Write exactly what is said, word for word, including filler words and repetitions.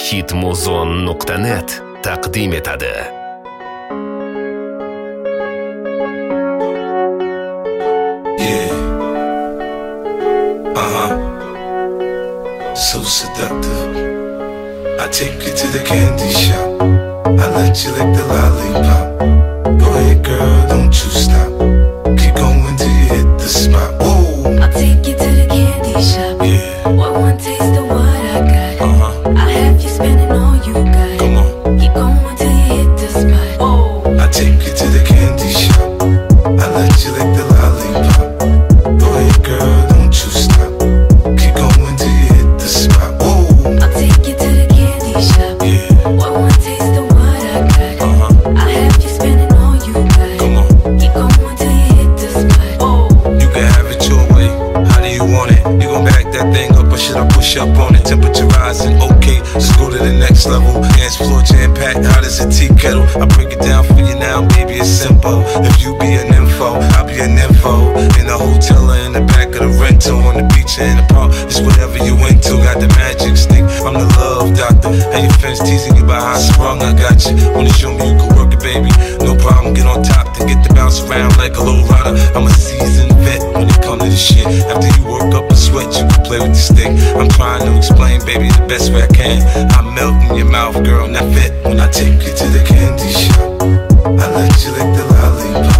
hitmuzon nuqta net taqdim etadi. So seductive. I take you to the candy shop. I let you lick the lollipop. Go ahead, girl, don't you stop. Keep going till you hit the spot. Whoa. I'll take you to the candy shop. Yeah. Want one taste of what I got. Uh-huh. I'll have you spending all you got. Come on. Keep going till you hit the spot. Whoa. I take you to the candy shop. I let you lick the lollipop. Go ahead, girl, don't you stop. Keep going till you hit the spot. Whoa. I'll take you to the candy shop. Yeah. Want one taste of what I got. Uh-huh. I'll have you spending all you got. Come on. Keep going till you hit the spot. Whoa. You can have it your way. How do you want it? You gon' back that thing up or should I push up on it? Temperature rising, okay, let's go to the next level. Dance floor jam packed, hot as a tea kettle. I break it down for you now, baby, it's simple. If you be an info, I'll be an info. In a hotel or in the back of the rental, on the beach or in the park, it's whatever you into. Got the magic stick, I'm the love doctor. Hey, your friends teasing you about how I sprung, I got you. Wanna show me you can work it, baby? No problem, get on top, then get to bounce around like a low rider. I'm a seasoned vet when it comes to this shit. After you work up a sweat, you can play with the stick. I'm trying to explain, baby, the best way I can. I melt in your mouth, girl, not fit when I take you to the candy shop. I let you lick the lollipop.